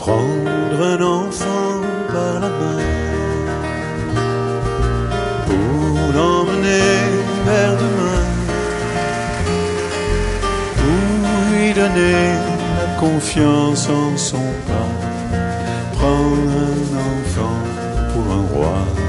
prendre un enfant par la main pour l'emmener vers demain, pour lui donner la confiance en son pas, prendre un enfant pour un roi.